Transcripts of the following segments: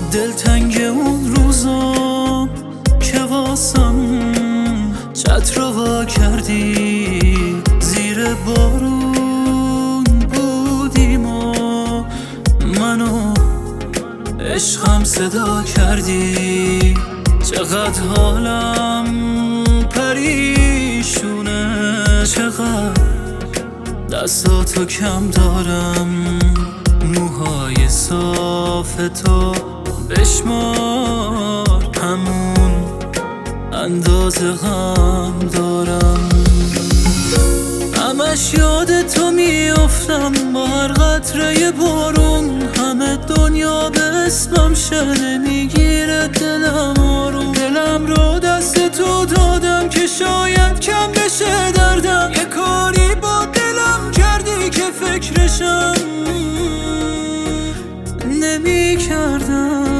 دلتنگ اون روزا که واسم چتر رو وا کردی، زیر بارون بودیم و منو عشقم صدا کردی. چقدر حالم پریشونه، چقدر دستاتو کم دارم، موهای صاف تو بشمار، همون اندازه غم دارم. همش یاد تو میافتم با هر قطره بارون، همه دنیا به اسمم شده میگیره دلم آروم. دلم رو دست تو دادم که شاید کم بشه دردم، یه کاری با دلم کردی که فکرشم نمی کردم.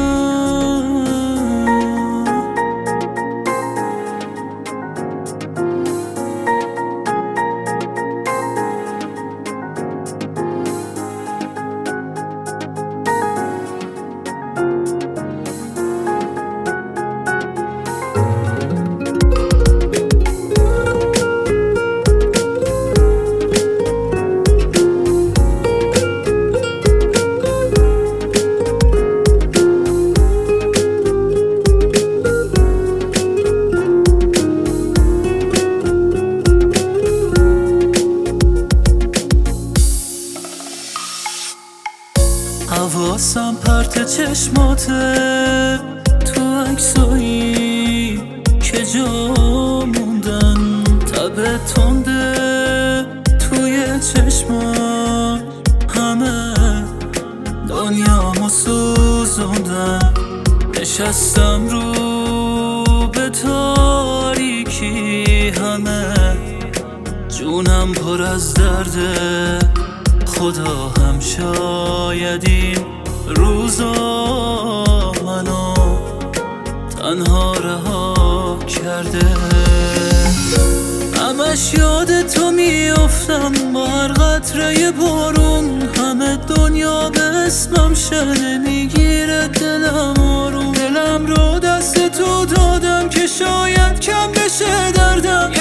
حواسم پرت چشماته تو عکسایی که جا موندن، تب تنده توی چشمات، همه دنیامو سوزوندن. نشستم رو به تاریکی، همه جونم پر از درده، خدا هم شاید این روزا منو تنها رها کرده. همش یاد تو میافتم با هر قطره بارون، همه دنیا به اسمم شده میگیره دلم آروم. دلم رو دست تو دادم که شاید کم بشه دردم،